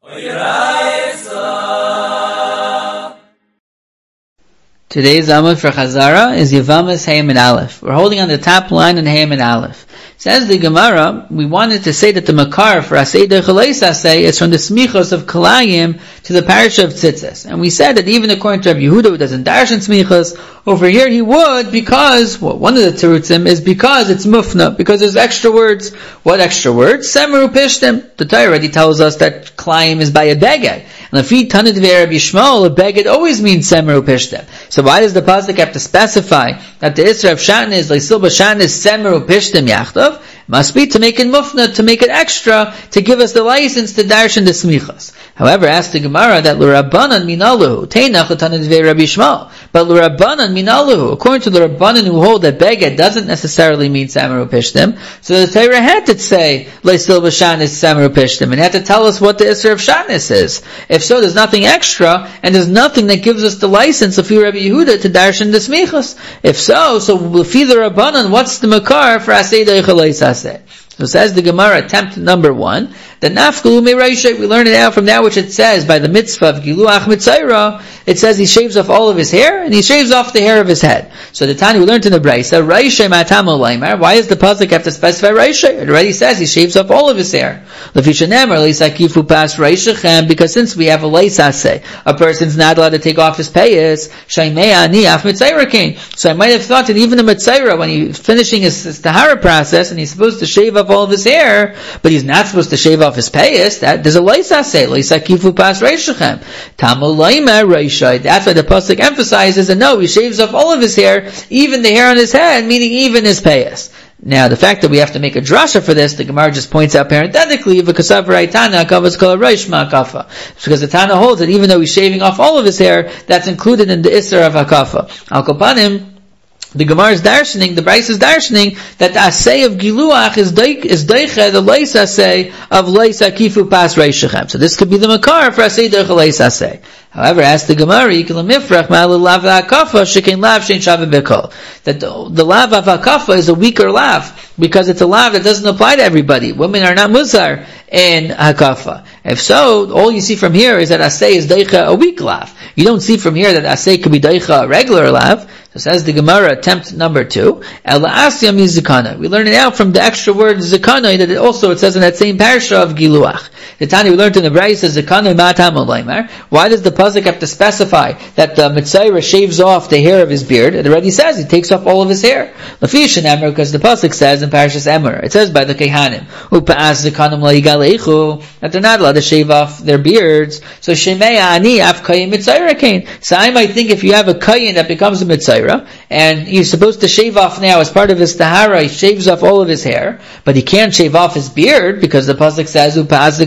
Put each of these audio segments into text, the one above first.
Today's Amud for Chazara is Yavamas Hayim and Aleph. We're holding on the top line in Hayim and Aleph. Says the Gemara, we wanted to say that the Makar for Asay Derchalais Asay is from the Smichos of Kalayim to the parish of Tzitzis. And we said that even according to Rabbi Yehuda, who doesn't darshan Smichos, over here he would because, one of the Terutzim is because it's Mufna, because there's extra words. What extra words? Semeru Pishtim. The Torah already tells us that Kalayim is by a Beged. And if he Tanit Rabbi Yishmael, a Beged always means Semeru Pishtim. So why does the pasuk have to specify that the Isra of Shan is Leisil B'Shan is Semeru Pishtim Yachtav? Must be to make it mufna, to make it extra, to give us the license to darshan the smichas. However, ask the Gemara that l'Rabbanan minaluhu teinach l'tanid vei Rabbi Yishmael, but l'Rabbanan minaluhu, according to the Rabbanan who hold that beged doesn't necessarily mean Sameru Pishtim, so the Torah had to say Leisil B'Shan is Sameru Pishtim, and had to tell us what the Isra of Shanis is. If so, there's nothing extra, and there's nothing that gives us the license of Rabbi Yehuda to darshan the smichas. If so l'fi the Rabbanan, what's the makar for Asay Derchalais Asay? So says the Gemara, attempt number 1, the nafkalu meiraisha, we learn it out from that which it says by the mitzvah of Giluach Mitzaira, it says he shaves off all of his hair, and he shaves off the hair of his head. So the Tani, we learned in the Braisa, Raisha Matamo Laimar, why does the pasuk have to specify Raisha? It already says he shaves off all of his hair. Because since we have a leisase, a person's not allowed to take off his payas, so I might have thought that even the Mitzaira, when he's finishing his tahara process, and he's supposed to shave off all of his hair, but he's not supposed to shave off his payas, that there's a leisase, leisakifu pas reishachem. Tamu laima reishai. That's why the pasuk emphasizes that no, he shaves off all of his hair, even the hair on his head, meaning even his payas. Now, the fact that we have to make a drasha for this, the Gemara just points out parenthetically, because the Tana holds that even though he's shaving off all of his hair, that's included in the Isser of Hakafa. Al Kapanim, the Gemara is darshaning, the Bryce is darshaning, that the Asay of Giluach is deiche, the Leis Asay of Leis Akifu Pas Reishachem. So this could be the Makar for Asay deiche Leis Asay. However, as the Gemara, that the lav of hakafa is a weaker lav, because it's a lav that doesn't apply to everybody. Women are not muzar in hakafa. If so, all you see from here is that asay is deicha a weak lav. You don't see from here that asay could be deicha a regular lav. So says the Gemara, attempt number 2, Ela Asyam is Zikana. We learn it out from the extra word Zikana, that it says in that same parasha of Giluach. The Tani we learned in the Braisa, Zikana Matam Olaymar. Why does the pasuk have to specify that the Mitzaira shaves off the hair of his beard? It already says he takes off all of his hair. Lafishan Emor, because the pasuk says in Parashas Emor, it says by the Kehanim, Upa'as Zikanam Laigalechu, that they're not allowed to shave off their beards. So Shemei Ani Afkayim Mitzaira Kain. So I might think if you have a Kayin that becomes a Mitzaira, and he's supposed to shave off now as part of his tahara, he shaves off all of his hair, but he can't shave off his beard because the pasuk says there's a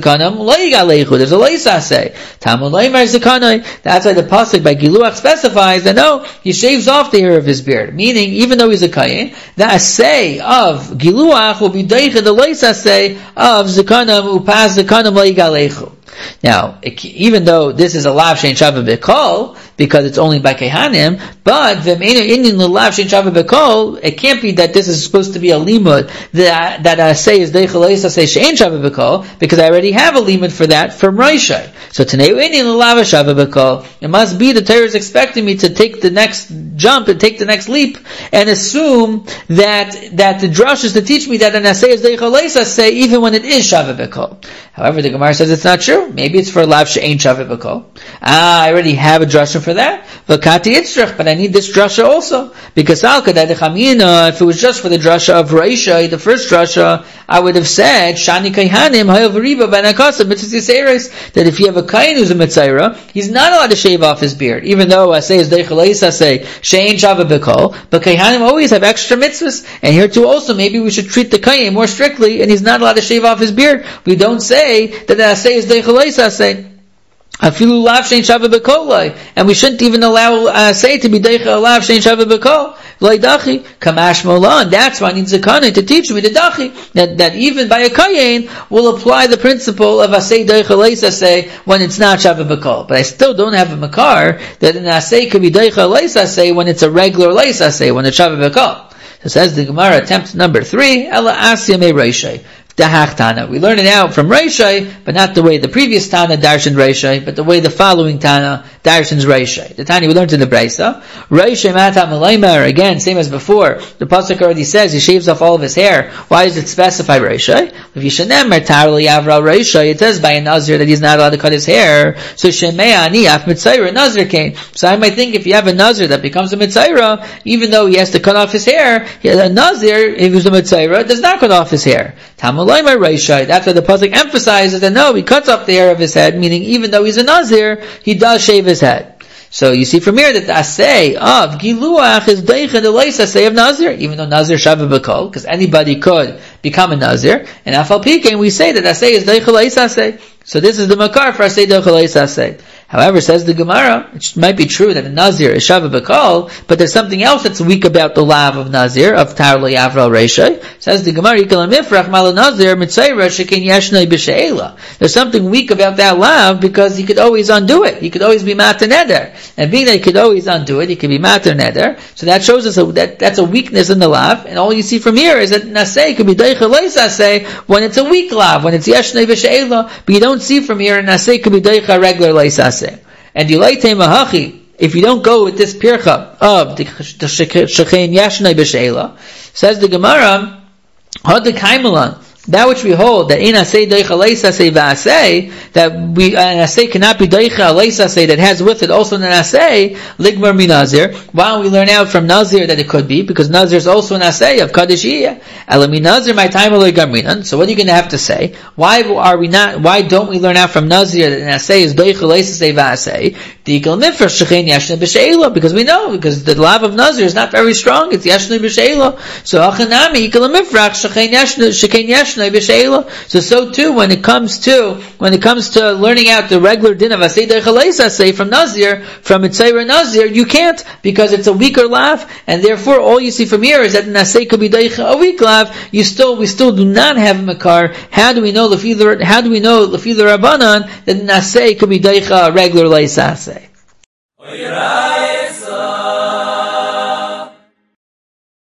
leisase tamu leimar zikanai. That's why the pasuk by Giluach specifies that no, he shaves off the hair of his beard, meaning even though he's a kayin, the asay of Giluach will be deicha the leisase of zikanam upas zikanam leigalechu. Now, even though this is a lav shein shava b'kol, because it's only by kehanim, but v'meinu inyan l'lav shein shava b'kol, it can't be that this is supposed to be a limud that I say is deichaleis say shein shava b'kol, because I already have a limud for that from Raishai. So teneu inyan l'lav shava b'kol, it must be the Torah is expecting me to take the next jump and take the next leap and assume that the drush is to teach me that an asay is deichaleis say even when it is shava b'kol. However, the Gemara says it's not true. Maybe it's for a lav she'ain shaveh b'kol. I already have a drasha for that. V'kati itzrach, but I need this drasha also. Because if it was just for the drasha of Raisha, the first drasha, I would have said, Shani kayhanim hayav riba b'nakasa mitzvah yiseres, that if you have a kayin who's a mitzayra, he's not allowed to shave off his beard. Even though I say is deichaleis, I say she'ain shaveh b'kol, but kayhanim always have extra mitzvahs. And here too also, maybe we should treat the kayin more strictly, and he's not allowed to shave off his beard. We don't say that the asay is deichaleis asay. Afilu lav shein shava b'kolai, and we shouldn't even allow asay to be deicha lav shein shava b'kol. Dachi kamash molan. That's why I need zakana to teach me the dachi that even by a kayin will apply the principle of asay deichaleis asay when it's not shava b'kol. But I still don't have a makar that an asay could be deichaleis asay when it's a regular leis asay when it's shava b'kol. So says the Gemara, attempt number 3, Ela Asya Me Reishai. Dahach Tana. We learn it out from Reishai, but not the way the previous Tana darshan Reishai, but the way the following Tana darshans Reishai. The Tana we learned in the Breisa. Reishai Matam Alaymer, again, same as before. The Pasuk already says he shaves off all of his hair. Why does it specify Reishai? If Yishanem Tarli Avral Reishai, it says by a Nazir that he's not allowed to cut his hair. So Shemei Ani Af Mitzayra, Nazir came. So I might think if you have a Nazir that becomes a Mitzayra, even though he has to cut off his hair, a Nazir, if he was a Mitzayra, does not cut off his hair. That's why the pasuk emphasizes that no, he cuts off the hair of his head, meaning even though he's a Nazir, he does shave his head. So you see from here that the asay of Giluach is deicha the leis asay of Nazir, even though Nazir shava b'kol, because anybody could become a Nazir, and afal pikein we say that asay is deicha leis asay. So this is the makar for asay deicha leis asay. However, says the Gemara, it might be true that a Nazir is shava b'kol, but there's something else that's weak about the lav of Nazir, of tar lo yavral reishay. Says the Gemara, yikal mifrach mal Nazir mitzayra shekin yashnei b'she'ela. There's something weak about that lav because he could always undo it. He could always be mater neder. And being that he could always undo it, he could be mater neder. So that shows us that that's a weakness in the lav. And all you see from here is that nasei could be deicha leis asay when it's a weak lav, when it's yashnei b'she'ela. But you don't see from here, nasei could be deicha regular leis asay. And Yulaitei Mahachi, if you don't go with this pircha of the Shechein Yashnei B'She'ela, says the Gemara, Had the Kaimelan, that which we hold, that in asay deicha leis asay v'asay, that we, an asay cannot be deicha leis asay, that has with it also an asay, ligmar mi nazir. Why don't we learn out from nazir that it could be, because nazir is also an asay of kadeshiyah. Elami nazir my time aloi gamrinan. So what are you going to have to say? Why don't we learn out from nazir that an asay is deicha leis asay v'asay? Dikal nifra shechein yashnei b'she'ela, because we know, because the lav of nazir is not very strong, it's yashnei b'she'ela. So achanami, ikal mifrach shechein yashnei So too, when it comes to learning out the regular din of asay deicha leis asay from Nazir, from Mitzayra Nazir, you can't, because it's a weaker lav, and therefore all you see from here is that an asay could be deicha a weak lav. We still do not have a makar. How do we know lefi the Rabbanan that an asay could be deicha a regular leis asay?